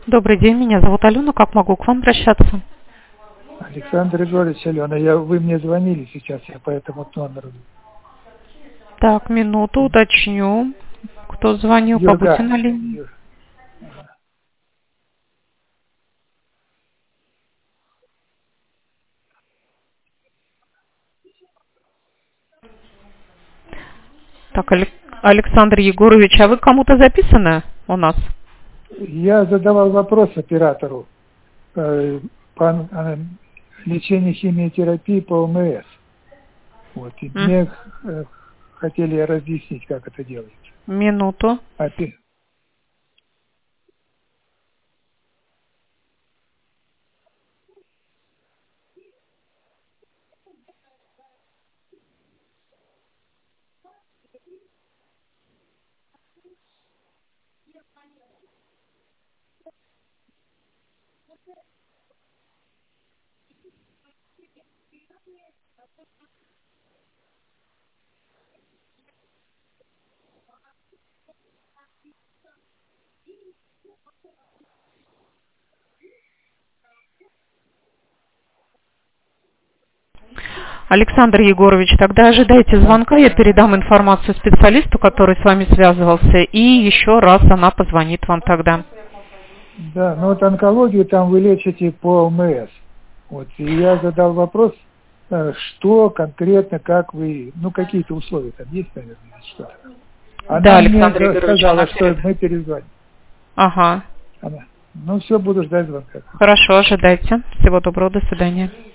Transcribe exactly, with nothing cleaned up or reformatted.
Добрый день, меня зовут Алена. Как могу к вам обращаться? Александр Егорович, Алена, я, вы мне звонили сейчас, я по этому номеру. Так, минуту, уточню. Кто звонил? Побудьте Юрга. на линии. Юр. Так, Алек- Александр Егорович, а вы кому-то записаны у нас? Я задавал вопрос оператору э, по э, лечению химиотерапии по ОМС. Вот, и М, мне э, хотели разъяснить, как это делается. Минуту. Опи- Александр Егорович, тогда ожидайте а? звонка, я передам информацию специалисту, который с вами связывался, и еще раз она позвонит вам тогда. Да, ну вот онкологию там вы лечите по ОМС. Вот, и я задал вопрос, э, что конкретно, как вы, ну какие-то условия там есть, наверное, или что-то. Да, Она мне Александр за- Егорович, она сказала, что перед... мы перезвоним. Ага, Она, ну все, буду ждать звонка. хорошо, ожидайте. Всего доброго, до свидания.